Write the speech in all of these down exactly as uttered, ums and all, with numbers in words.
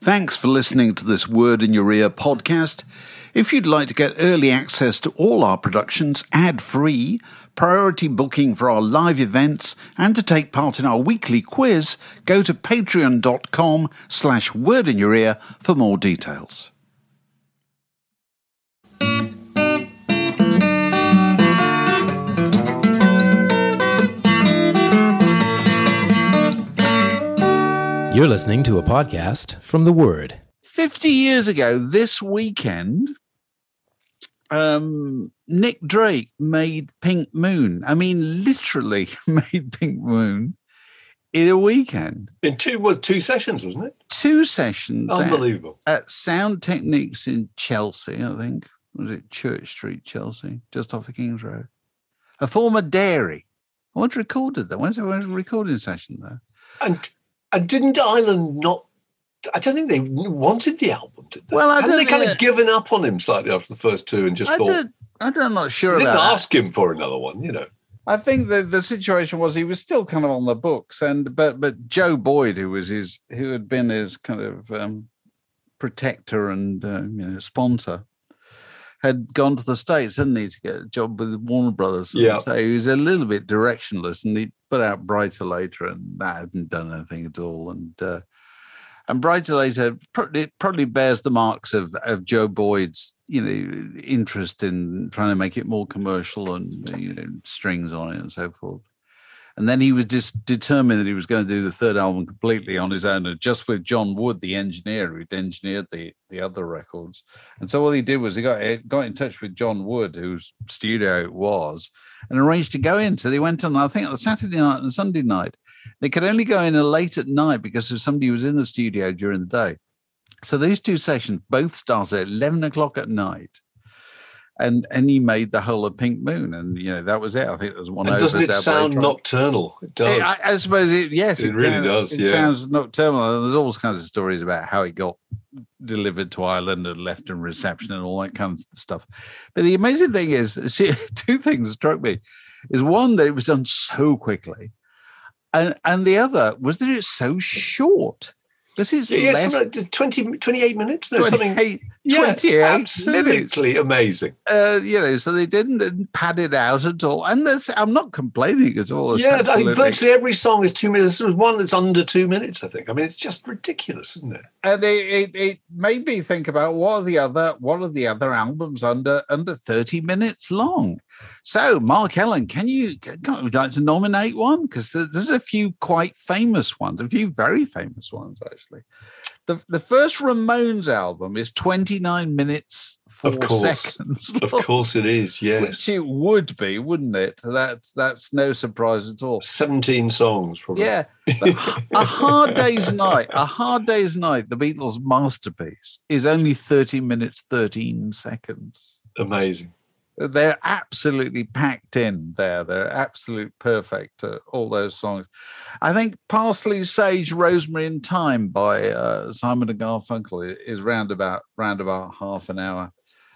Thanks for listening to this Word in Your Ear podcast. If you'd like to get early access to all our productions ad-free, priority booking for our live events, and to take part in our weekly quiz, go to patreon.com slash word in your ear for more details. You're listening to a podcast from The Word. Fifty years ago, this weekend, um, Nick Drake made Pink Moon. I mean, literally made Pink Moon in a weekend. In two well, two sessions, wasn't it? Two sessions. Unbelievable. At, at Sound Techniques in Chelsea, I think. Was it Church Street, Chelsea, just off the King's Road? A former dairy. I once recorded that. When's a recording session there? And and didn't Ireland not? I don't think they wanted the album, did they? Well, I Hadn't don't they kind think of given up on him slightly after the first two and just I thought? Did, I don't, I'm not sure they about didn't that. ask him for another one, you know. I think the the situation was he was still kind of on the books, and but but Joe Boyd, who was his who had been his kind of um, protector and uh, you know sponsor, had gone to the States, hadn't he, to get a job with Warner Brothers. And yeah. So he was a little bit directionless, and he put out Brighter Later, and that hadn't done anything at all. And uh, and Brighter Later probably, probably bears the marks of, of Joe Boyd's, you know, interest in trying to make it more commercial and, you know, strings on it and so forth. And then he was just determined that he was going to do the third album completely on his own, and just with John Wood, the engineer who'd engineered the, the other records. And so all he did was he got got in touch with John Wood, whose studio it was, and arranged to go in. So they went on, I think, on the Saturday night and the Sunday night. They could only go in late at night because if somebody was in the studio during the day. So these two sessions both started at eleven o'clock at night. And and he made the whole of Pink Moon, and you know that was it. I think there's one. And doesn't it sound nocturnal? It does. I, I suppose it. Yes, it, it really sounds, does. It yeah. sounds nocturnal. And there's all kinds of stories about how he got delivered to Ireland and left in reception and all that kind of stuff. But the amazing thing is, see, two things struck me: is one that it was done so quickly, and and the other was that it's so short. This is yeah, less, like twenty, twenty-eight minutes. No, something. twenty-eight Yeah, absolutely minutes. amazing. Uh, you know, so they didn't, didn't pad it out at all. And there's, I'm not complaining at all. It's yeah, absolutely... I think virtually every song is two minutes. There's one that's under two minutes, I think. I mean, it's just ridiculous, isn't it? And it, it, it made me think about what are the other what are the other albums under under thirty minutes long. So, Mark Ellen, can you can, would you like to nominate one? Because there's a few quite famous ones, a few very famous ones actually. The the first Ramones album is twenty-nine minutes, four of course. seconds. Of course it is, yes. Which it would be, wouldn't it? That's that's no surprise at all. seventeen songs, probably. Yeah. A Hard Day's Night, A Hard Day's Night, the Beatles' masterpiece, is only thirty minutes, thirteen seconds. Amazing. They're absolutely packed in there. They're absolute perfect, uh, all those songs. I think Parsley, Sage, Rosemary and Thyme by uh, Simon and Garfunkel is round about, round about half an hour.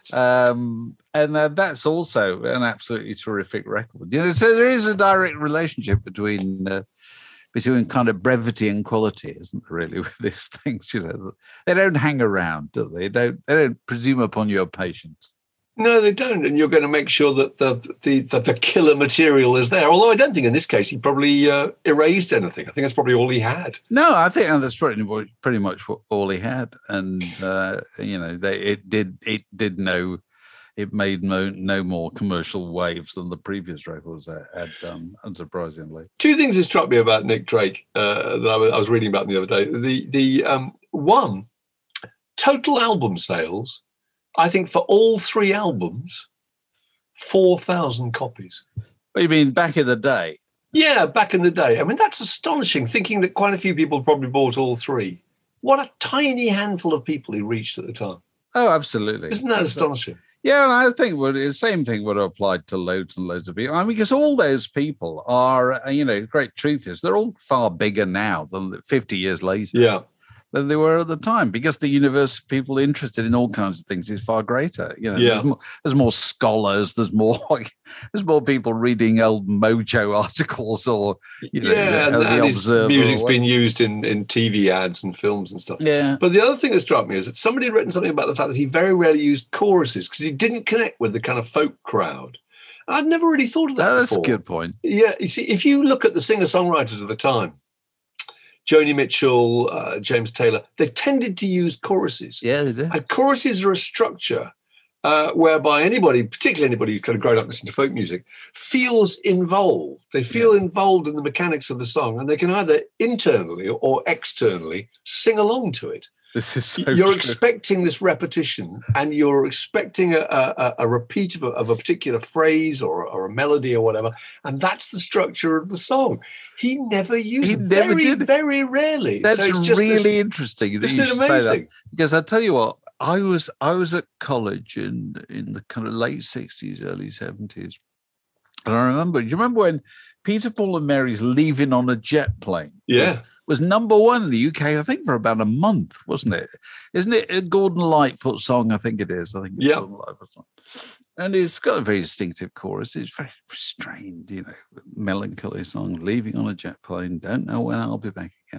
Um, and uh, that's also an absolutely terrific record. You know, so there is a direct relationship between uh, between kind of brevity and quality, isn't there, really, with these things? You know, they don't hang around, do they? They don't, they don't presume upon your patience. No, they don't, and you're going to make sure that the the, the, the killer material is there. Although I don't think in this case he probably uh, erased anything. I think that's probably all he had. No, I think that's pretty much, pretty much all he had, and uh, you know, they it did it did no, it made no, no more commercial waves than the previous records had done, unsurprisingly. Two things that struck me about Nick Drake uh, that I was, I was reading about the other day. The the um, one, total album sales. I think for all three albums, four thousand copies. What, you mean back in the day? Yeah, back in the day. I mean, that's astonishing, thinking that quite a few people probably bought all three. What a tiny handful of people he reached at the time. Oh, absolutely. Isn't that astonishing? Yeah, and I think what, the same thing would have applied to loads and loads of people. I mean, because all those people are, you know, the great truth is they're all far bigger now than fifty years later. Yeah. than they were at the time, because the universe of people interested in all kinds of things is far greater. You know, Yeah. there's, more, there's more scholars, there's more there's more people reading old Mojo articles, or you know, yeah, and, the and his Observer music's or been used in, in T V ads and films and stuff. yeah. But the other thing that struck me is that somebody had written something about the fact that he very rarely used choruses because he didn't connect with the kind of folk crowd. And I'd never really thought of that No, that's before. a good point. Yeah, you see, if you look at the singer-songwriters of the time, Joni Mitchell, uh, James Taylor, they tended to use choruses. Yeah, they do. And choruses are a structure uh, whereby anybody, particularly anybody who's kind of grown up listening to folk music, feels involved. They feel yeah. involved in the mechanics of the song, and they can either internally or externally sing along to it. This is so You're true. expecting this repetition, and you're expecting a, a, a repeat of a, of a particular phrase or, or a melody or whatever, and that's the structure of the song. He never used He it. never Very, did. very rarely. That's so it's just really this, interesting that isn't you it say that. amazing? Because I tell you what, I was I was at college in in the kind of late sixties, early seventies, and I remember. Do you remember when Peter, Paul, and Mary's "Leaving on a Jet Plane" Yeah. was, was number one in the U K? I think for about a month, wasn't it? Isn't it a Gordon Lightfoot song? I think it is. I think it's Yeah. Gordon Lightfoot song. And it's got a very distinctive chorus. It's very restrained, you know, melancholy song, leaving on a jet plane, don't know when I'll be back again.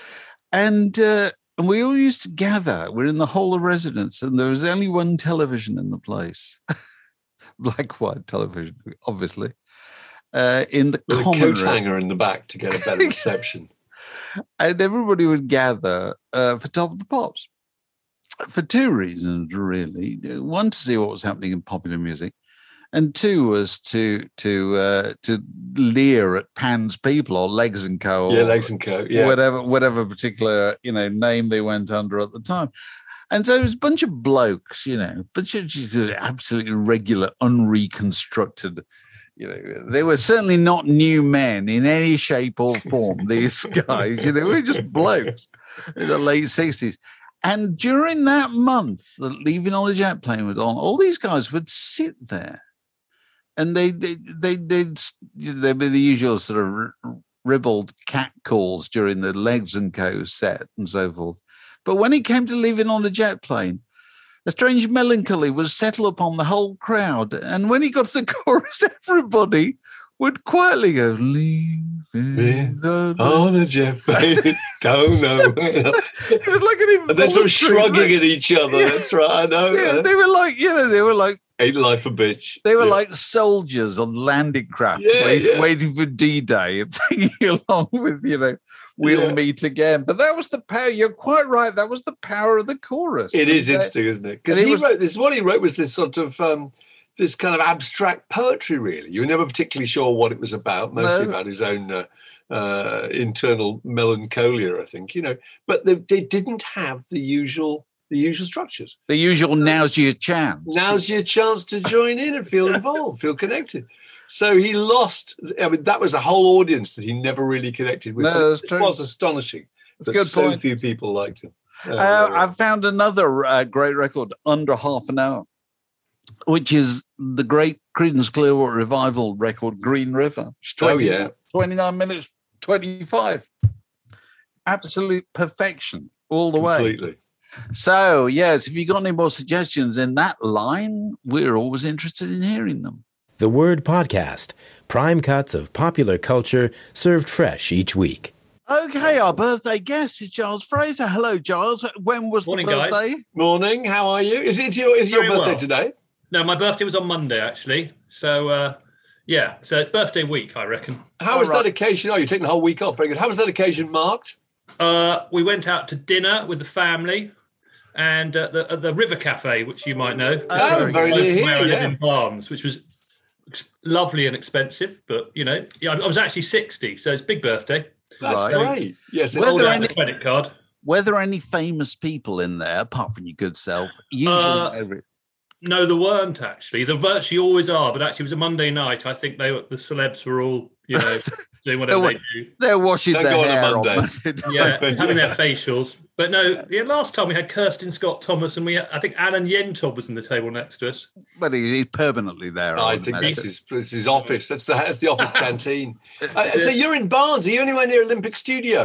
And uh, and we all used to gather. We're in the hall of residence, and there was only one television in the place. Black white television, obviously. Uh, in the With a common coat room. hanger in the back to get a better reception. And everybody would gather uh, for Top of the Pops. For two reasons, really. One, to see what was happening in popular music, and two was to to uh, to leer at Pan's people or Legs and Co. Yeah, or Legs and Co. Yeah. whatever whatever particular you know name they went under at the time. And so it was a bunch of blokes, you know, bunch of just absolutely regular, unreconstructed. You know, they were certainly not new men in any shape or form. These guys, you know, we were just blokes in the late sixties. And during that month that Leaving on a Jet Plane was on, all these guys would sit there, and they they they they'd, they'd be the usual sort of ribald cat calls during the Legs and Co. set and so forth. But when it came to Leaving on a Jet Plane, a strange melancholy was settled upon the whole crowd. And when he got to the chorus, everybody would quietly go, leaving the on a jet plane. Don't know. It was like an And then sort of involuntary shrugging thing. at each other. Yeah. That's right. I know. Yeah, they were like, you know, they were like, Ain't life a bitch. they were Yeah. like soldiers on landing craft, Yeah, wait, yeah. waiting for D-Day and taking along with, you know, we'll Yeah. meet again. But that was the power. You're quite right. That was the power of the chorus. It is And, uh, interesting, isn't it? Because and he he was- wrote this. What he wrote was this sort of um, this kind of abstract poetry. Really, you were never particularly sure what it was about. Mostly No. about his own uh, uh, internal melancholia, I think. You know, but they, they didn't have the usual the usual structures. The usual now's your chance. Now's your chance to join in and feel involved, feel connected. So he lost. I mean, that was a whole audience that he never really connected with. No, that's it true. was astonishing That's a that good so point. few people liked him. Oh, Uh, no. I've found another uh, great record, Under Half an Hour, which is the great Creedence Clearwater Revival record, Green River. It's Oh, twenty, yeah. twenty-nine minutes, twenty-five. Absolute perfection all the way. Completely. So, yes, if you've got any more suggestions in that line, we're always interested in hearing them. The Word Podcast, prime cuts of popular culture served fresh each week. Okay, our birthday guest is Giles Fraser. Hello, Giles. When was Morning, the guys. birthday? Morning, how are you? Is it your is it your Very birthday well. today? No, my birthday was on Monday, actually. So, uh, yeah, so it's birthday week, I reckon. How All was right. that occasion? Oh, you're taking the whole week off. Very good. How was that occasion marked? Uh, we went out to dinner with the family and uh, the, uh, the River Cafe, which you might know. Oh, Just very close near to here, where I live yeah. in Barnes, which was ex- lovely and expensive. But, you know, yeah, I I was actually sixty, so it's a big birthday. That's Right. great. Yes, Were Hold there out any- the credit card. Were there any famous people in there, apart from your good self? Usually, Uh, every- No, there weren't actually. There virtually always are, but actually it was a Monday night. I think they were, the celebs were all, you know, doing whatever They they were- do. they're washing Don't their go on a hair Monday. Monday Yeah, night. having their facials. But no, yeah, last time we had Kirsten Scott Thomas, and we had, I think Alan Yentob was in the table next to us. But he- he's permanently there. I would think imagine. it's his, it's his office. That's the that's the office canteen. Uh, so you're in Barnes. Are you anywhere near Olympic Studios?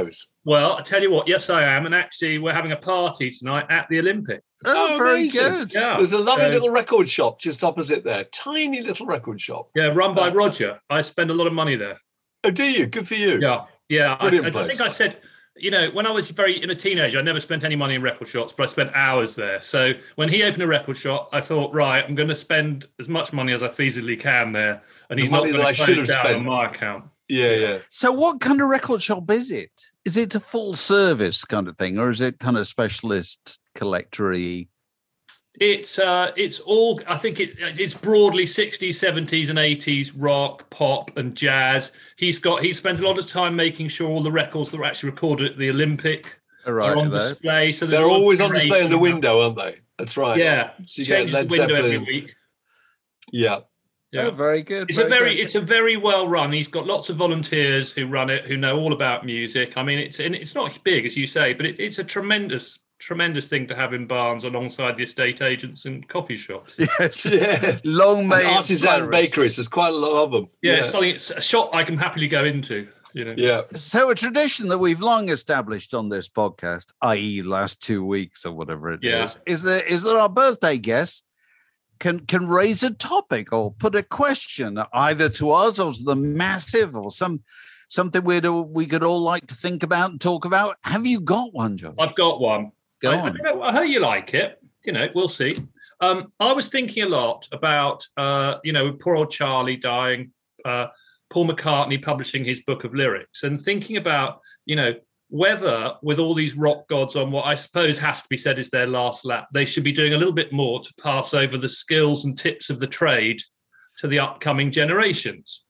Well, I tell you what, yes, I am. And actually, we're having a party tonight at the Olympic. Oh, Oh, very amazing. good. Yeah. There's a lovely So- little record shop just opposite there. Tiny little record shop. Yeah, run by Roger. I spend a lot of money there. Oh, do you? Good for you. Yeah. Yeah. I, Brilliant I, I think place. I said, you know, when I was very in a teenager, I never spent any money in record shops, but I spent hours there. So when he opened a record shop, I thought, right, I'm going to spend as much money as I feasibly can there. And The he's not money going that I to should close have down spent. on my account. Yeah, yeah. So what kind of record shop is it? Is it a full service kind of thing, or is it kind of specialist collectory? It's uh, it's all. I think it, it's broadly sixties, seventies, and eighties rock, pop, and jazz. He's got. He spends a lot of time making sure all the records that were actually recorded at the Olympic Right, are on though. display. So there's They're a lot of always on display in the curation. window, aren't they? That's right. Yeah, So you get changes the Led window every Zeppelin. week. Yeah. Yeah. Oh, very good. It's a very, good. it's a very well run. He's got lots of volunteers who run it, who know all about music. I mean, it's and it's not big as you say, but it, it's a tremendous, tremendous thing to have in Barnes alongside the estate agents and coffee shops. Yes. Yeah. Long And may it artisan flourish. bakeries. There's quite a lot of them. Yeah, Yeah. It's something. It's a shop I can happily go into. You know. Yeah. So a tradition that we've long established on this podcast, that is last two weeks or whatever it is, Yeah. is that is that our birthday guests can can raise a topic or put a question either to us or to the massive or some something we we could all like to think about and talk about. Have you got one, John? I've got one. Go I, I, on. don't know, I hope you like it. You know, we'll see. Um, I was thinking a lot about, uh, you know, poor old Charlie dying, uh, Paul McCartney publishing his book of lyrics, and thinking about, you know, whether with all these rock gods on what I suppose has to be said is their last lap, they should be doing a little bit more to pass over the skills and tips of the trade to the upcoming generations.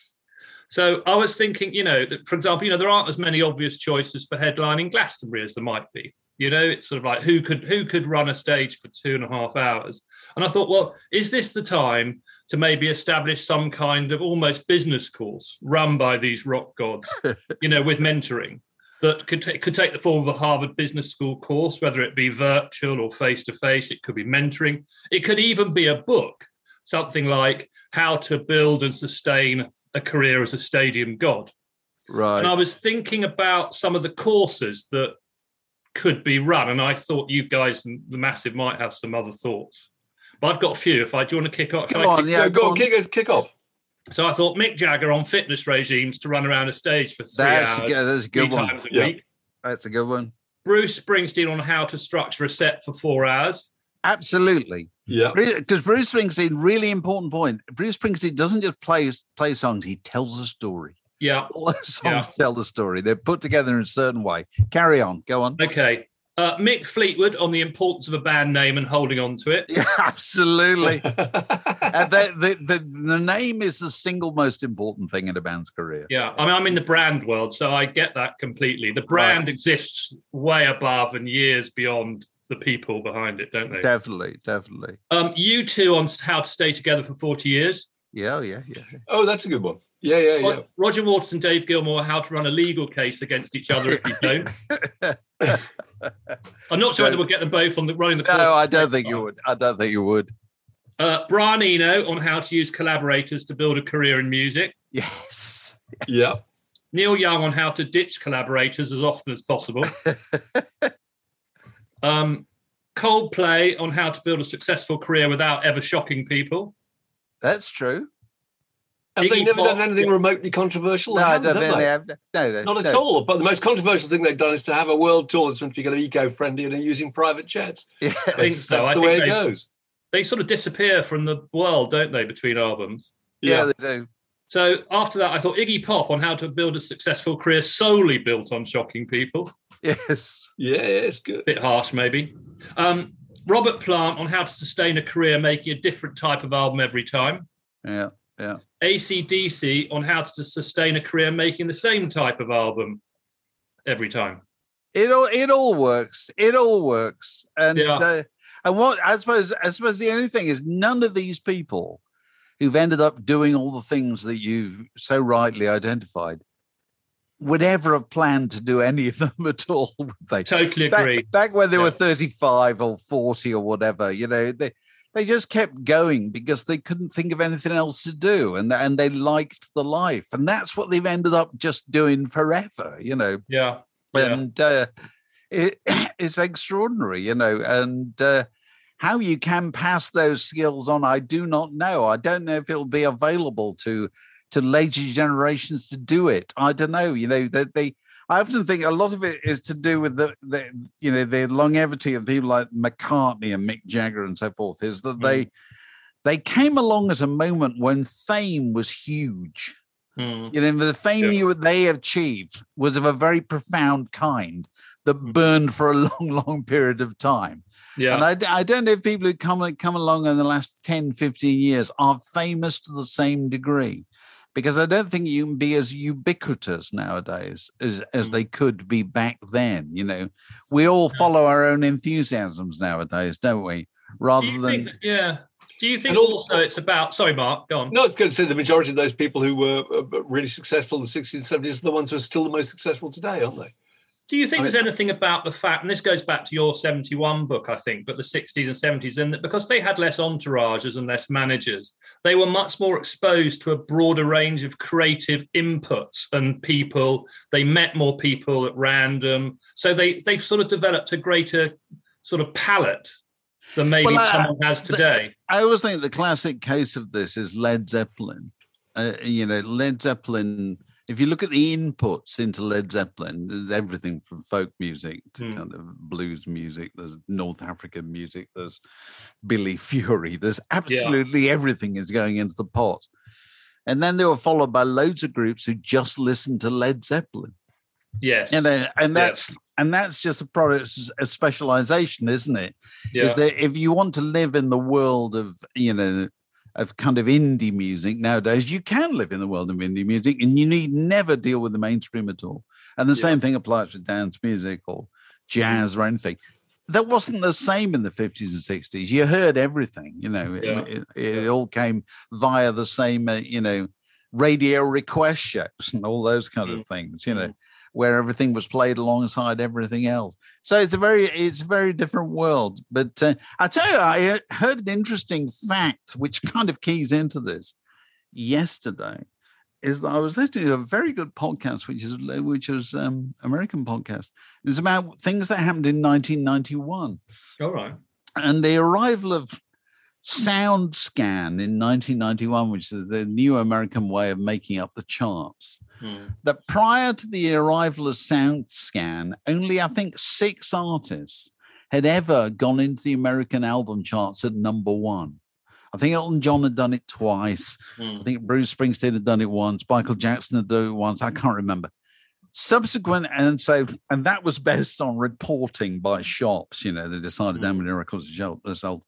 So I was thinking, you know, that, for example, you know, there aren't as many obvious choices for headlining Glastonbury as there might be. You know, it's sort of like who could who could run a stage for two and a half hours? And I thought, well, is this the time to maybe establish some kind of almost business course run by these rock gods, you know, with mentoring that could take could take the form of a Harvard Business School course, whether it be virtual or face to face. It could be mentoring. It could even be a book, something like How to Build and Sustain a Career as a Stadium God. Right. And I was thinking about some of the courses that could be run, and I thought you guys and the Massive might have some other thoughts. But I've got a few. If I do you want to kick off? Go shall I on, kick- yeah. Yeah, go go on, on. kick, kick off. So I thought Mick Jagger on fitness regimes to run around a stage for three That's a hours, good, that's a three good one. times a Yeah. week. That's a good one. Bruce Springsteen on how to structure a set for four hours. Absolutely. Yeah. Because Bruce Springsteen, really important point. Bruce Springsteen doesn't just play play songs; he tells a story. Yeah. All those songs tell the story. They're put together in a certain way. Carry on. Go on. Okay. Uh, Mick Fleetwood on the importance of a band name and holding on to it. Yeah, absolutely. Uh, the, the, the, the name is the single most important thing in a band's career. Yeah, I mean, I'm in the brand world, so I get that completely. The brand Right. exists way above and years beyond the people behind it, don't they? Definitely, definitely. Um, you two on how to stay together for forty years. Yeah, yeah, yeah. Oh, that's a good one. Yeah, yeah, yeah. Ro- Roger Waters and Dave Gilmour, how to run a legal case against each other if you don't. I'm not sure whether we'll get them both on the running the course. No, I don't think you would. I don't think you would. Uh, Brian Eno on how to use collaborators to build a career in music. Yes. Yeah. Neil Young on how to ditch collaborators as often as possible. um, Coldplay on how to build a successful career without ever shocking people. That's true. Have they Iggy never Pop- done anything remotely controversial? No, They I haven't, don't have think they? they have. No, no, Not no. at all. But the most controversial thing they've done is to have a world tour that's meant to be kind of eco-friendly and are using private jets. Yes. I think so. That's I the think way it they- goes. They sort of disappear from the world, don't they, between albums? Yeah, they do. So after that, I thought Iggy Pop on how to build a successful career solely built on shocking people. Yes. Yeah, yeah, it's good. Bit harsh, maybe. Um, Robert Plant on how to sustain a career making a different type of album every time. Yeah, yeah. A C D C on how to sustain a career making the same type of album every time. It all it all works. It all works. And Yeah. uh, and what I suppose I suppose the only thing is none of these people who've ended up doing all the things that you've so rightly identified would ever have planned to do any of them at all, would they? Totally Back, agree. back when they Yeah. were thirty-five or forty or whatever, you know, they they just kept going because they couldn't think of anything else to do, and and they liked the life, and that's what they've ended up just doing forever, you know. Yeah. Yeah. And uh, it, it's extraordinary, you know, and uh, how you can pass those skills on, I do not know. I don't know if it'll be available to to later generations to do it. I don't know, you know, that they, I often think a lot of it is to do with the, the, you know, the longevity of people like McCartney and Mick Jagger and so forth, is that mm. they they came along at a moment when fame was huge. Mm. You know, the fame yeah. you they achieved was of a very profound kind that burned for a long, long period of time. Yeah. And I, I don't know if people who come, come along in the last ten, fifteen years are famous to the same degree, because I don't think you can be as ubiquitous nowadays as, as mm. they could be back then. You know, we all follow our own enthusiasms nowadays, don't we? Rather Do you than... think, yeah. Do you think also it's about... Sorry, Mark, go on. No, it's good to say the majority of those people who were really successful in the sixties and seventies are the ones who are still the most successful today, aren't they? Do you think I mean, there's anything about the fact, and this goes back to your seventy-one book, I think, but the sixties and seventies, and that because they had less entourages and less managers, they were much more exposed to a broader range of creative inputs and people. They met more people at random. So they, they've sort of developed a greater sort of palette than maybe well, uh, someone has today. The, I always think the classic case of this is Led Zeppelin. Uh, you know, Led Zeppelin... If you look at the inputs into Led Zeppelin, there's everything from folk music to mm. kind of blues music. There's North African music. There's Billy Fury. There's absolutely yeah. everything is going into the pot. And then they were followed by loads of groups who just listened to Led Zeppelin. Yes. And, uh, and that's yes. and that's just a product of specialization, isn't it? Yeah. Is that if you want to live in the world of, you know, of kind of indie music nowadays, you can live in the world of indie music and you need never deal with the mainstream at all. And the yeah. same thing applies to dance music or jazz or anything. That wasn't the same in the fifties and sixties. You heard everything, you know, yeah. it, it, it all came via the same, uh, you know, radio request shows and all those kind mm. of things, you know, mm. where everything was played alongside everything else. So it's a very, it's a very different world. But uh, I tell you, I heard an interesting fact which kind of keys into this yesterday. Is that I was listening to a very good podcast, which is which was um, American podcast. It was about things that happened in nineteen ninety-one. All right, and the arrival of SoundScan in nineteen ninety-one, which is the new American way of making up the charts. Hmm. That prior to the arrival of SoundScan, only I think six artists had ever gone into the American album charts at number one. I think Elton John had done it twice. Hmm. I think Bruce Springsteen had done it once. Michael Jackson had done it once. I can't remember. Subsequent, and so, and that was based on reporting by shops. You know, they decided hmm. how many records they sold.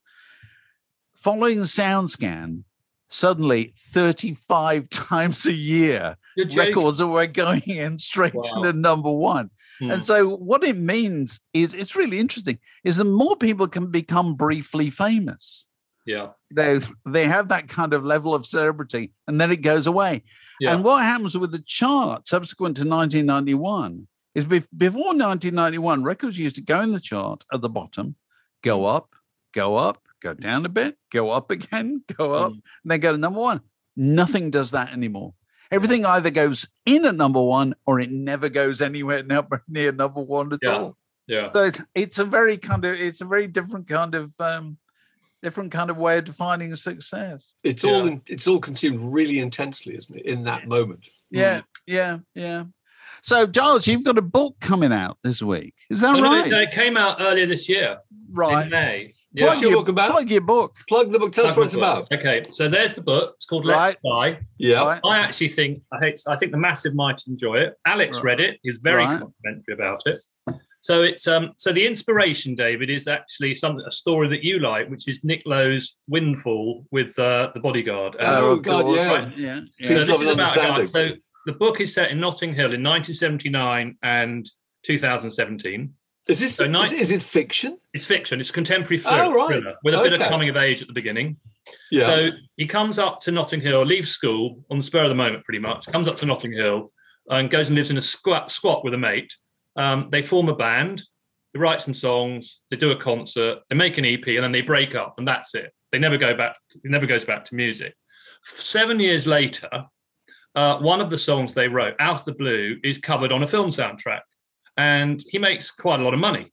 Following SoundScan, suddenly thirty-five times a year, records were going in straight wow. to number one. Hmm. And so what it means is, it's really interesting, is that more people can become briefly famous. Yeah. They, they have that kind of level of celebrity, and then it goes away. Yeah. And what happens with the chart subsequent to nineteen ninety-one is be- before nineteen ninety-one, records used to go in the chart at the bottom, go up, go up, go down a bit, go up again, go up, mm. and then go to number one. Nothing does that anymore. Everything either goes in at number one or it never goes anywhere number, near number one at yeah. all. Yeah. So it's, it's a very kind of, it's a very different kind of, um, different kind of way of defining success. It's yeah. all, in, it's all consumed really intensely, isn't it? In that moment. Yeah. Mm. Yeah. Yeah. So, Giles, you've got a book coming out this week. Is that no, right? No, it came out earlier this year. Right. In May. Yeah. Plug, your, your book about? plug your book. Plug the book. Tell us what it's about. Okay, so there's the book. It's called Let's right. Fly. Yeah. Right. I actually think I hate. I think the massive might enjoy it. Alex right. read it. He's very right. complimentary about it. So it's um. So the inspiration, David, is actually some a story that you like, which is Nick Lowe's Windfall with uh, the Bodyguard. Oh, oh God, God, yeah, right. yeah. yeah. Peace, so love, and understanding. So the book is set in Notting Hill in nineteen seventy-nine and two thousand seventeen. Is this so is, is it fiction? It's fiction. It's a contemporary thriller, oh, right. thriller with a okay. bit of coming of age at the beginning. Yeah. So he comes up to Notting Hill, leaves school on the spur of the moment, pretty much. Comes up to Notting Hill and goes and lives in a squat squat with a mate. Um, they form a band. They write some songs. They do a concert. They make an E P, and then they break up, and that's it. They never go back. It never goes back to music. Seven years later, uh, one of the songs they wrote, Out of the Blue, is covered on a film soundtrack. and he makes quite a lot of money.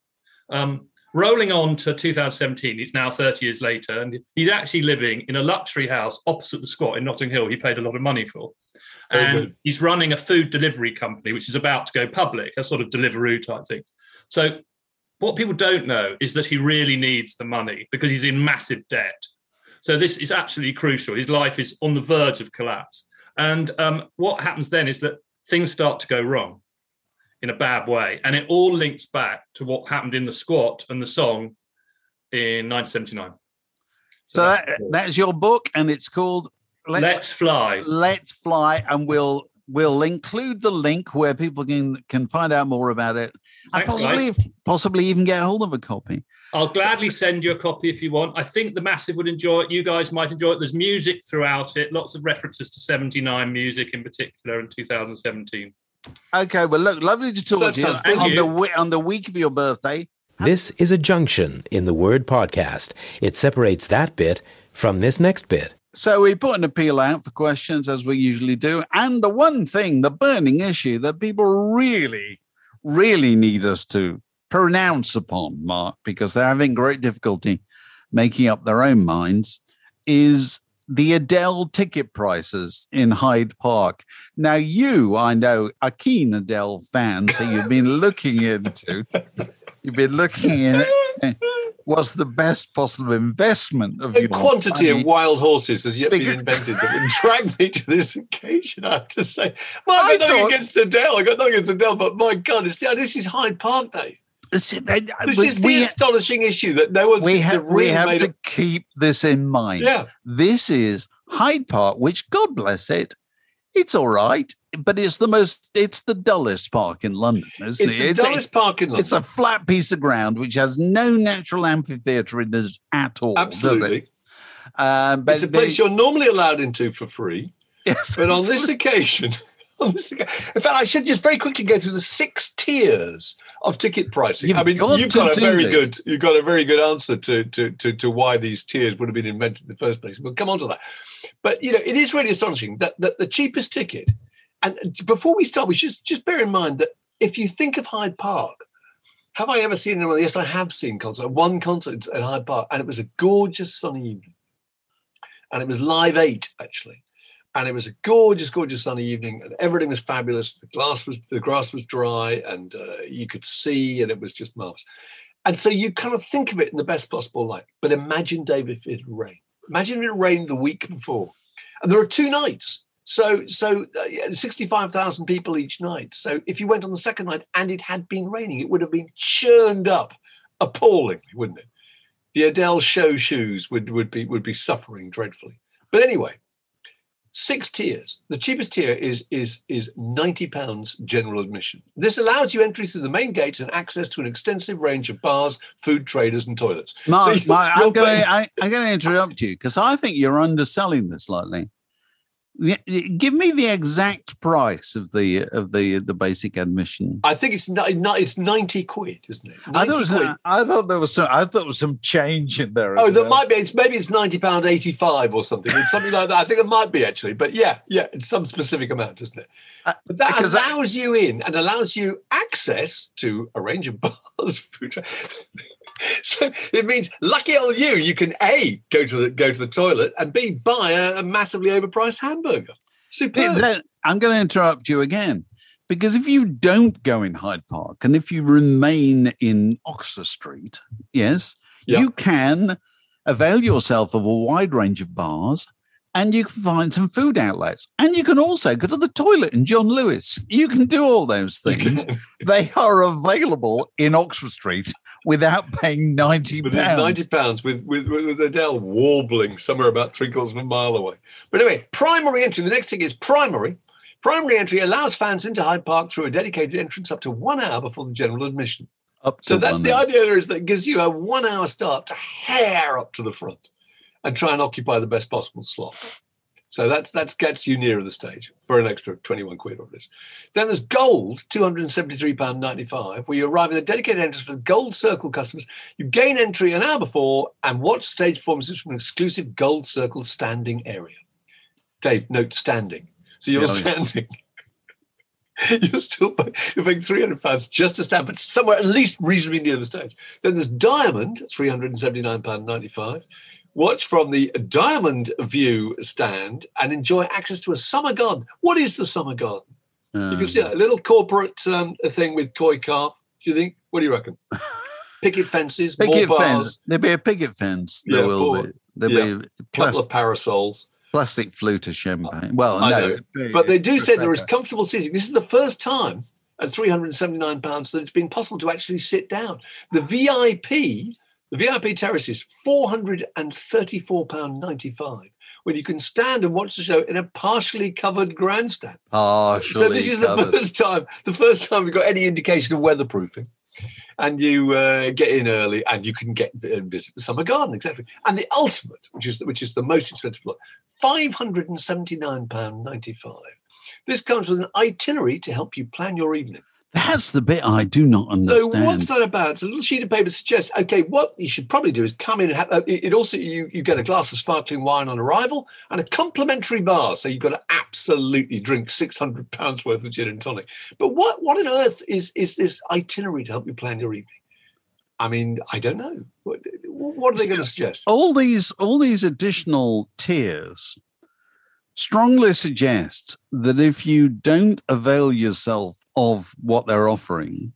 Um, rolling on to two thousand seventeen, it's now thirty years later, and he's actually living in a luxury house opposite the Squat in Notting Hill. He paid a lot of money for. And he's running a food delivery company, which is about to go public, a sort of Deliveroo type thing. So what people don't know is that he really needs the money because he's in massive debt. So this is absolutely crucial. His life is on the verge of collapse. And um, what happens then is that things start to go wrong in a bad way. And it all links back to what happened in the Squat and the Song in nineteen seventy-nine. So, so that, that's your book, and it's called Let's, Let's Fly. Let's Fly, and we'll we'll include the link where people can can find out more about it, and Thanks, possibly guys. possibly even get hold of a copy. I'll gladly send you a copy if you want. I think the Massive would enjoy it. You guys might enjoy it. There's music throughout it, lots of references to seventy-nine music in particular in two thousand seventeen. Okay, well, look, lovely to talk That to you sounds on good. the on the week of your birthday. This is a junction in the word podcast. It separates that bit from this next bit. So we put an appeal out for questions, as we usually do. And the one thing, the burning issue that people really, really need us to pronounce upon, Mark, because they're having great difficulty making up their own minds, is the Adele ticket prices in Hyde Park. Now, you, I know, are keen Adele fan, so you've been looking into, you've been looking in what's the best possible investment of A your quantity money. of wild horses has yet Because- been invented that would drag me to this occasion, I have to say. Well, I've got I nothing thought- against Adele. I've got nothing against Adele, but my God, it's, this is Hyde Park Day. It's- they- This we- is the we- astonishing issue that no one we seems to have have really we have made to up. keep this in mind. Yeah. This is Hyde Park, which, God bless it, it's all right, but it's the most, it's the dullest park in London, isn't It's it? the dullest park in London. It's a flat piece of ground which has no natural amphitheatre in it at all. does it? Absolutely. Um, but It's a place they- you're normally allowed into for free. yes, But on this absolutely. occasion, on this occasion, in fact, I should just very quickly go through the six tiers of ticket pricing. You've I mean, got you've to got a do very this. good, you've got a very good answer to, to to to why these tiers would have been invented in the first place. We'll come on to that. But you know, it is really astonishing that, that the cheapest ticket. And before we start, we should just bear in mind that if you think of Hyde Park, have I ever seen anyone? Yes, I have seen concert. One concert at Hyde Park, and it was a gorgeous sunny evening. And it was Live Eight, actually. And it was a gorgeous, gorgeous sunny evening, and everything was fabulous. The glass was, the grass was dry, and uh, you could see, and it was just marvelous. And so you kind of think of it in the best possible light. But imagine, Dave, if it had rained. Imagine if it rained the week before. And there are two nights. So, so uh, sixty-five thousand people each night. So if you went on the second night and it had been raining, it would have been churned up appallingly, wouldn't it? The Adele show shoes would, would be would be suffering dreadfully. But anyway, six tiers. The cheapest tier is is is ninety pounds general admission. This allows you entry through the main gates and access to an extensive range of bars, food traders, and toilets. Mark, So Mark, you're I'm going paying- to I, I'm going to interrupt you because I think you're underselling this slightly. Y- y- Give me the exact price of the of the the basic admission. I think it's ni- ni- it's ninety quid, isn't it? I thought, it was, quid. I thought there was some. I thought there was some change in there. Oh, as there well. might be. It's maybe it's ninety pound eighty five or something. It's something like that. I think it might be actually. But yeah, yeah, it's some specific amount, isn't it? Uh, But that because I- allows you in and allows you access to a range of bars, food. Tra- so it means lucky old you. You can A, go to the go to the toilet, and B, buy a, a massively overpriced hamburger. Superb. Then I'm going to interrupt you again because if you don't go in Hyde Park and if you remain in Oxford Street, yes, Yeah. you can avail yourself of a wide range of bars and you can find some food outlets. And you can also go to the toilet in John Lewis. You can do all those things. They are available in Oxford Street without paying ninety With his ninety pounds. pounds, with, with with Adele warbling somewhere about three quarters of a mile away. But anyway, primary entry. The next thing is primary. Primary entry allows fans into Hyde Park through a dedicated entrance up to one hour before the general admission. Up So to that's one the hour. idea. There is that it gives you a one-hour start to hair up to the front and try and occupy the best possible slot. So that's that gets you nearer the stage for an extra twenty-one quid or this. Then there's gold, two hundred seventy-three pounds ninety-five, where you arrive at a dedicated entrance for the Gold Circle customers. You gain entry an hour before and watch stage performances from an exclusive Gold Circle standing area. Dave, note standing. So you're Yeah. standing. You're still paying, you're paying three hundred pounds just to stand, but somewhere at least reasonably near the stage. Then there's Diamond, three hundred seventy-nine pounds ninety-five. Watch from the Diamond View stand and enjoy access to a summer garden. What is the summer garden? Um, you can see that, a little corporate um, thing with koi carp. Do you think? What do you reckon? Picket fences, picket more bars. Fence. There'll be a picket fence. There Yeah, will more- be. There'll yeah. be A couple plastic, of parasols. plastic flute of champagne. Well, I no. know. But they do say there is Prosecco. comfortable seating. This is the first time at three hundred seventy-nine pounds that it's been possible to actually sit down. The V I P, the V I P terrace is four hundred thirty-four pounds ninety-five, when you can stand and watch the show in a partially covered grandstand. Partially So this is the covered. first time, the first time we've got any indication of weatherproofing. And you uh, get in early, and you can get and visit the summer garden, exactly. And the ultimate, which is which is the most expensive lot, five hundred seventy-nine pounds ninety-five. This comes with an itinerary to help you plan your evening. That's the bit I do not understand. So what's that about? It's a little sheet of paper suggests, okay, what you should probably do is come in and have, uh, it it also, you, you get a glass of sparkling wine on arrival and a complimentary bar. So you've got to absolutely drink six hundred pounds worth of gin and tonic. But what, what on earth is, is this itinerary to help you plan your evening? I mean, I don't know. What, what are they going to suggest? all these all these additional tiers strongly suggest that if you don't avail yourself of what they're offering,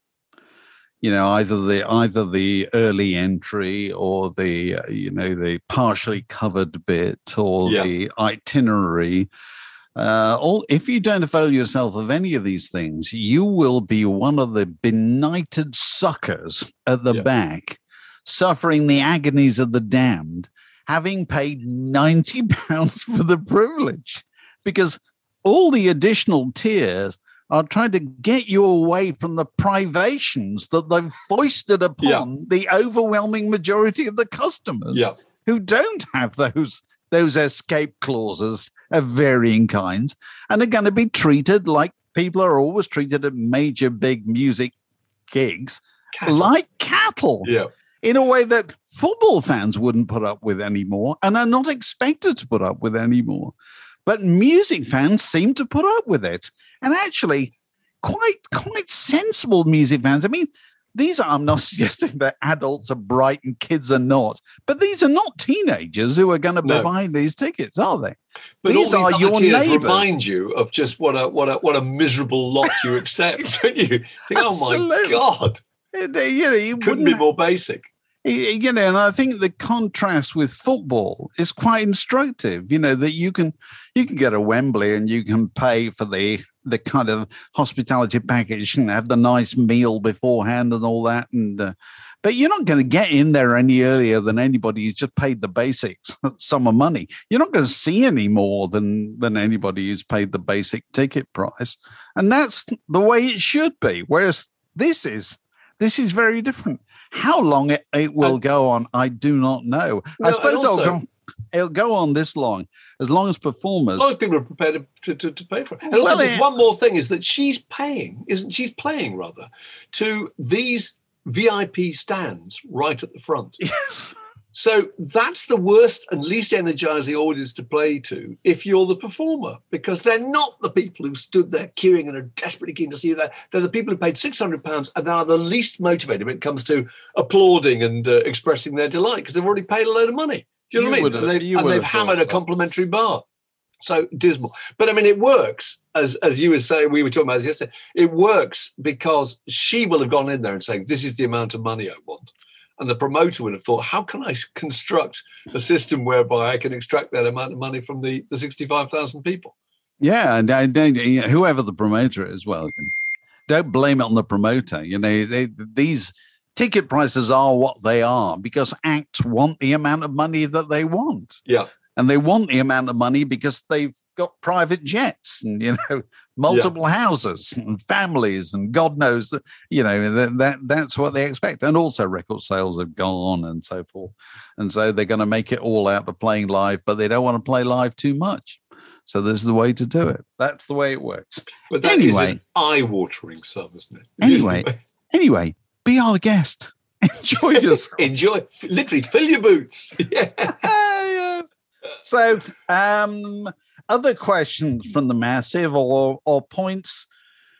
you know, either the either the early entry or the uh, you know the partially covered bit or Yeah. the itinerary, uh, all if you don't avail yourself of any of these things, you will be one of the benighted suckers at the Yeah. back, suffering the agonies of the damned, having paid ninety pounds for the privilege, because all the additional tiers are trying to get you away from the privations that they've foisted upon the overwhelming majority of the customers Yeah. who don't have those those escape clauses of varying kinds and are going to be treated like people are always treated at major big music gigs, Cattle. like cattle, Yeah. in a way that football fans wouldn't put up with anymore and are not expected to put up with anymore. But music fans seem to put up with it. And actually, quite quite sensible music fans. I mean, these are, I'm not suggesting that adults are bright and kids are not, but these are not teenagers who are going to be No. buying these tickets, are they? But These all are these your other tiers neighbours. remind you of just what a what a what a miserable lot you accept. Don't you think, oh my Absolutely. God, It- You know, you couldn't wouldn't be more basic. you know, and I think the contrast with football is quite instructive. You know, that you can you can get a Wembley and you can pay for the the kind of hospitality package and have the nice meal beforehand and all that, and uh, but you're not going to get in there any earlier than anybody who's just paid the basics sum of money. You're not going to see any more than than anybody who's paid the basic ticket price, and that's the way it should be. Whereas this is this is very different. How long it, it will And- go on, I do not know. No, I and suppose also- it'll, go, it'll go on this long, as long as performers. A lot of people are prepared to, to, to pay for it. And also, Well, there's it- one more thing is that she's paying, isn't she's playing rather, to these V I P stands right at the front. Yes. So that's the worst and least energizing audience to play to if you're the performer, because they're not the people who stood there queuing and are desperately keen to see you there. They're the people who paid six hundred pounds and are the least motivated when it comes to applauding and uh, expressing their delight because they've already paid a load of money. Do you know You what I mean? would And have- they've, you and would they've have hammered thought a so. complimentary bar. So dismal. But I mean, it works, as as you were saying, we were talking about this yesterday. It works because she will have gone in there and saying, this is the amount of money I want. And the promoter would have thought, how can I construct a system whereby I can extract that amount of money from the, the sixty-five thousand people? Yeah, and I don't, you know, whoever the promoter is, well, don't blame it on the promoter. You know, they, these ticket prices are what they are because acts want the amount of money that they want. Yeah. And they want the amount of money because they've got private jets and, you know, multiple houses and families and God knows that, you know, that, that that's what they expect. And also record sales have gone and so forth. And so they're going to make it all out of playing live, but they don't want to play live too much. So this is the way to do it. That's the way it works. But that is Anyway. an eye-watering sum, isn't it? Anyway. Anyway, be our guest. Enjoy yourself. Enjoy. F- Literally, fill your boots. Yeah. Yeah. So, um, other questions from the massive or or points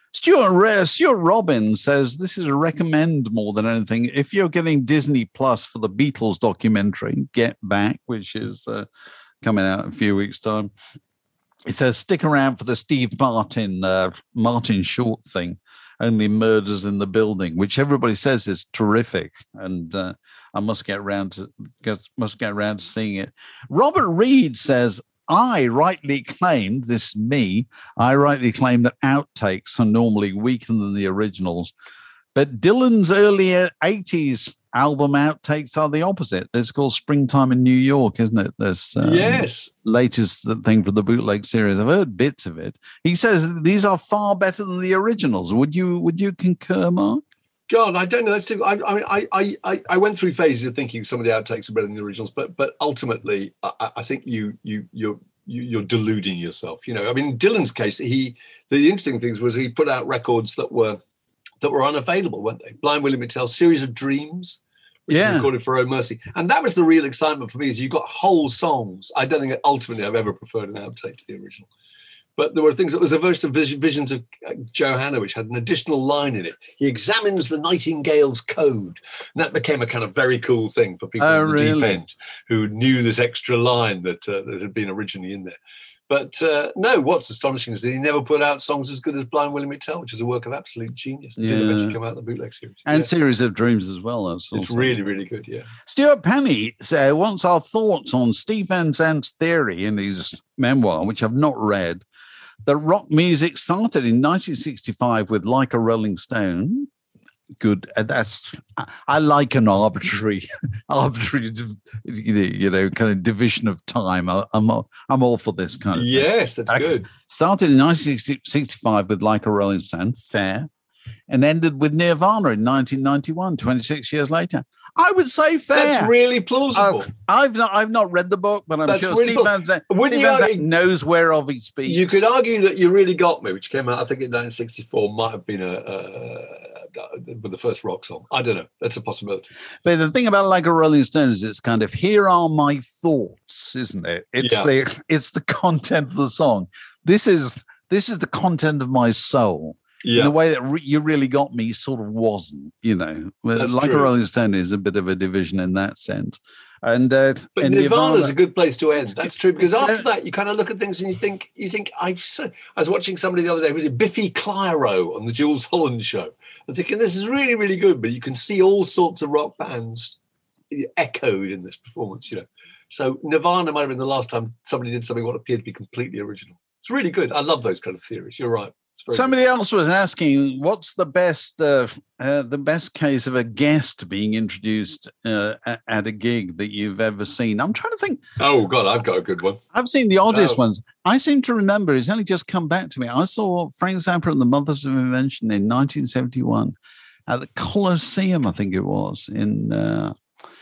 Stuart, uh, Stuart Robbins says this is a recommend more than anything. If you're getting Disney Plus for the Beatles documentary, Get Back, which is uh, coming out in a few weeks' time, it says stick around for the Steve Martin, uh, Martin Short thing, Only Murders in the Building, which everybody says is terrific. And uh, I must get around to get, must get around to seeing it. Robert Reed says, I rightly claimed, this is me, I rightly claim that outtakes are normally weaker than the originals. But Dylan's earlier eighties album outtakes are the opposite. It's called Springtime in New York, isn't it? This um, yes. latest thing for the bootleg series. I've heard bits of it. He says these are far better than the originals. Would you would you concur, Mark? God, I don't know. That's I, I, I, I, I went through phases of thinking some of the outtakes are better than the originals, but but ultimately, I, I think you you you're you're deluding yourself. You know, I mean, in Dylan's case, he the interesting things was he put out records that were that were unavailable, weren't they? Blind Willie McTell, Series of Dreams, which yeah, was recorded for Oh Mercy, and that was the real excitement for me. Is you got whole songs. I don't think ultimately I've ever preferred an outtake to the original. But there were things that was a version of Visions of Johanna, which had an additional line in it. He examines the Nightingale's code. And that became a kind of very cool thing for people oh, in the really? deep end who knew this extra line that uh, that had been originally in there. But uh, no, what's astonishing is that he never put out songs as good as Blind Willie McTell, which is a work of absolute genius. It yeah. did eventually come out in the bootleg series. And yeah. Series of Dreams as well. That's It's really, really good, yeah. Stuart Penny uh, wants our thoughts on Steve Van Zandt's theory in his memoir, which I've not read, that rock music started in nineteen sixty-five with Like a Rolling Stone. Good. That's I like an arbitrary, arbitrary, you know, kind of division of time. I, I'm all, I'm all for this kind of. Yes, thing. that's Actually, good. Started in nineteen sixty-five with Like a Rolling Stone, fair, and ended with Nirvana in nineteen ninety-one, twenty-six years later. I would say fair. That's really plausible. Uh, I've not I've not read the book, but I'm That's sure really Steve Van Zandt, Steve Van Zandt knows whereof he speaks. You could argue that You Really Got Me, which came out, I think, in nineteen sixty-four, might have been a, a, a the first rock song. I don't know. That's a possibility. But the thing about Like a Rolling Stone is it's kind of, here are my thoughts, isn't it? It's yeah. the it's the content of the song. This is this is the content of my soul. Yeah. In the way that re- You Really Got Me sort of wasn't, you know. That's like true. a Rolling Stone is a bit of a division in that sense. And uh, but and Nirvana's Nirvana, a good place to end. That's true, because after that you kind of look at things and you think you think I've. So, I was watching somebody the other day. Was it Biffy Clyro on the Jules Holland show? I'm thinking this is really really good, but you can see all sorts of rock bands echoed in this performance. You know, so Nirvana might have been the last time somebody did something what appeared to be completely original. It's really good. I love those kind of theories. You're right. Somebody good. else was asking, what's the best uh, uh, the best case of a guest being introduced uh, at a gig that you've ever seen? I'm trying to think. Oh, God, I've got a good one. I've seen the oddest oh. ones. I seem to remember, it's only just come back to me. I saw Frank Zappa and the Mothers of Invention in nineteen seventy-one at the Coliseum, I think it was, in uh,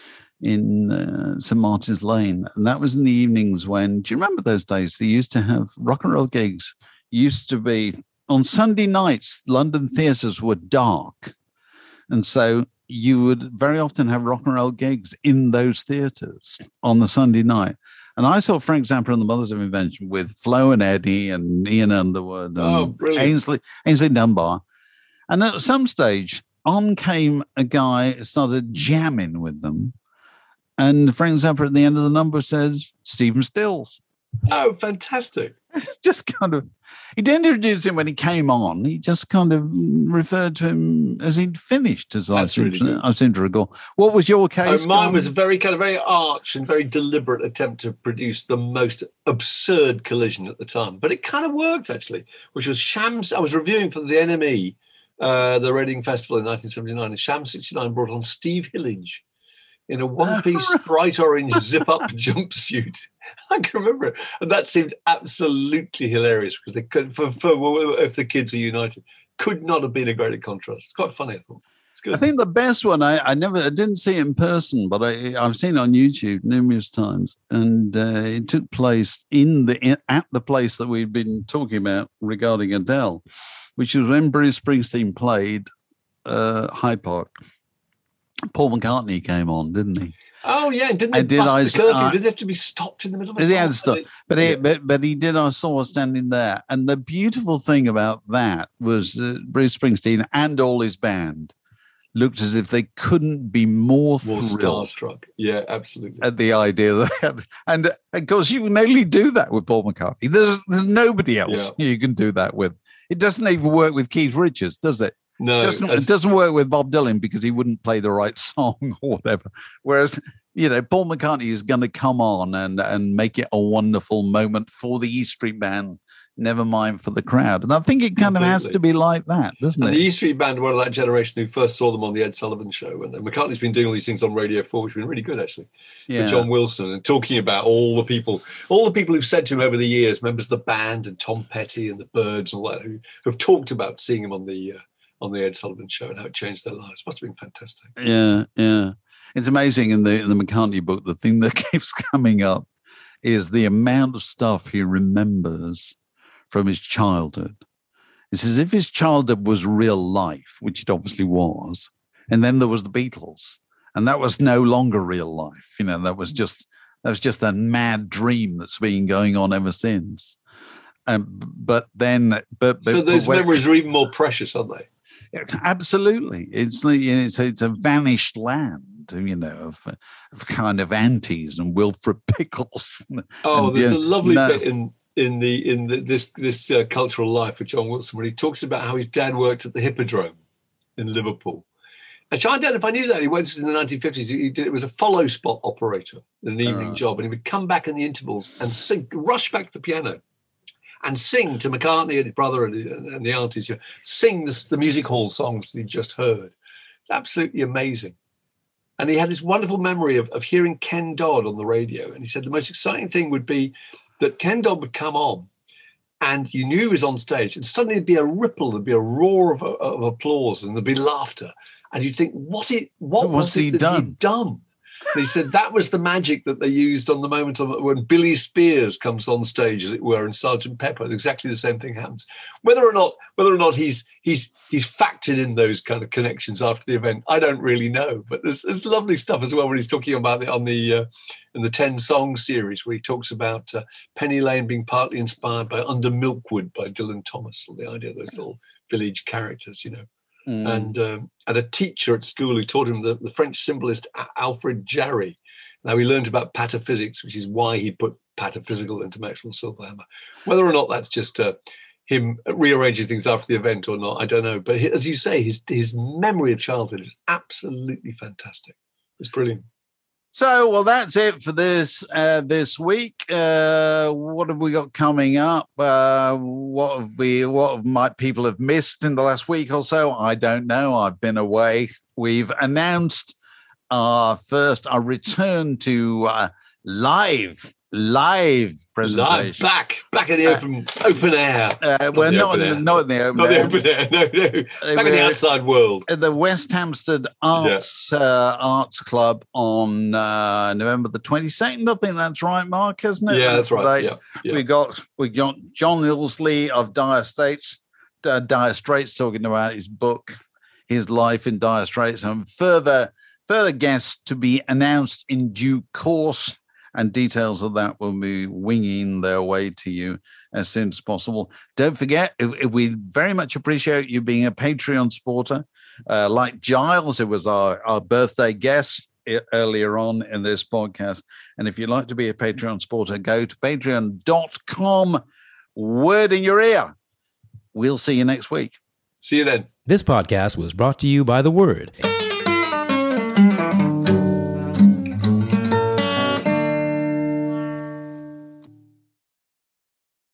in uh, Saint Martin's Lane. And that was in the evenings when, do you remember those days? They used to have rock and roll gigs. Used to be on Sunday nights, London theatres were dark. And so you would very often have rock and roll gigs in those theatres on the Sunday night. And I saw Frank Zappa and the Mothers of Invention with Flo and Eddie and Ian Underwood and oh, brilliant. Ainsley, Ainsley Dunbar. And at some stage, on came a guy, started jamming with them. And Frank Zappa at the end of the number says, Stephen Stills. Oh, fantastic. Just kind of, he didn't introduce him when he came on. He just kind of referred to him as he'd finished, as I seem, really to, I seem to recall. What was your case? Oh, mine was a very kind of very arch and very deliberate attempt to produce the most absurd collision at the time. But it kind of worked, actually, which was Shams. I was reviewing for the N M E, uh, the Reading Festival in nineteen seventy-nine, and Sham sixty-nine brought on Steve Hillage in a one-piece bright orange zip-up jumpsuit. I can remember it. And that seemed absolutely hilarious because they could, for, for if the kids are united, could not have been a greater contrast. It's quite funny, I thought. It's good. I think the best one, I, I never, I didn't see it in person, but I, I've seen it on YouTube numerous times. And uh, it took place in the, in, at the place that we've been talking about regarding Adele, which was when Bruce Springsteen played uh, Hyde Park. Paul McCartney came on, didn't he? Oh yeah, and didn't they And did bust I- the curfew? I- did they have to be stopped in the middle of a He song? had to stop. But, Yeah. he, but but he did. I saw standing there, and the beautiful thing about that was that Bruce Springsteen and all his band looked as if they couldn't be more More thrilled starstruck. Yeah, absolutely. at the idea that, they had, and of course you can only do that with Paul McCartney. There's there's nobody else you can do that with. It doesn't even work with Keith Richards, does it? No, It doesn't, as- it doesn't work with Bob Dylan because he wouldn't play the right song or whatever. Whereas, you know, Paul McCartney is going to come on and, and make it a wonderful moment for the E Street Band, never mind for the crowd. And I think it kind of has Completely. to be like that, doesn't And it? the E Street Band were that generation who first saw them on the Ed Sullivan Show. And McCartney's been doing all these things on Radio four, which have been really good, actually, yeah. with John Wilson, and talking about all the people, all the people who've said to him over the years, members of the band and Tom Petty and the Byrds and all that, who have talked about seeing him on the uh, on the Ed Sullivan Show and how it changed their lives. Must have been fantastic. Yeah, yeah. It's amazing in the in the McCartney book, the thing that keeps coming up is the amount of stuff he remembers from his childhood. It's as if his childhood was real life, which it obviously was. And then there was the Beatles. And that was no longer real life. You know, that was just that was just a mad dream that's been going on ever since. Um, but then but, but So those but when- memories are even more precious, aren't they? Absolutely, it's like, it's it's a vanished land, you know, of, of kind of aunties and Wilfred Pickles. Oh, And, there's yeah, a lovely no. bit in in the in the, this this uh, cultural life with John Wilson where he talks about how his dad worked at the Hippodrome in Liverpool. Actually, I don't know if I knew that. He worked in the nineteen fifties. He did it was a follow spot operator, an evening Oh. job, and he would come back in the intervals and sing, rush back to the piano, and sing to McCartney and his brother and, and the aunties. You know, sing the, the music hall songs that he just heard. Absolutely amazing. And he had this wonderful memory of, of hearing Ken Dodd on the radio. And he said the most exciting thing would be that Ken Dodd would come on and you knew he was on stage and suddenly there'd be a ripple, there'd be a roar of, of applause and there'd be laughter. And you'd think, what, it, what What's was he it that done? he'd done? And he said that was the magic that they used on the moment of when Billy Spears comes on stage, as it were, in Sergeant Pepper. Exactly the same thing happens. Whether or not, whether or not he's he's he's factored in those kind of connections after the event, I don't really know. But there's there's lovely stuff as well when he's talking about it on the uh, in the ten song series where he talks about uh, Penny Lane being partly inspired by Under Milkwood by Dylan Thomas, or the idea of those little village characters, you know. Mm. And um, and a teacher at school who taught him the, the French symbolist A- Alfred Jarry. Now he learned about pataphysics, which is why he put pataphysical into Maxwell Silverhammer. Whether or not that's just uh, him rearranging things after the event or not, I don't know. But he, as you say, his his memory of childhood is absolutely fantastic. It's brilliant. So, well, that's it for this uh, this week. Uh, what have we got coming up? Uh, what have we? What might people have missed in the last week or so? I don't know. I've been away. We've announced our first, our return to uh, live live Live, presentation. back, back in the open open air. Uh, we're the not open in the, air. not in the open Not the air. open air, no, no. Back in the we're- outside world. At the West Hampstead Arts uh, Arts Club on uh, November the twenty-second. I think that's right, Mark, isn't it? Yeah, that's the right. date. Yeah, yeah. We got we got John Ilsley of Dire Straits, uh, Dire Straits, talking about his book, his life in Dire Straits, and further further guests to be announced in due course. And details of that will be winging their way to you as soon as possible. Don't forget, we very much appreciate you being a Patreon supporter. Uh, like Giles, it was our, our birthday guest earlier on in this podcast. And if you'd like to be a Patreon supporter, go to patreon dot com. Word in your ear. We'll see you next week. See you then. This podcast was brought to you by The Word.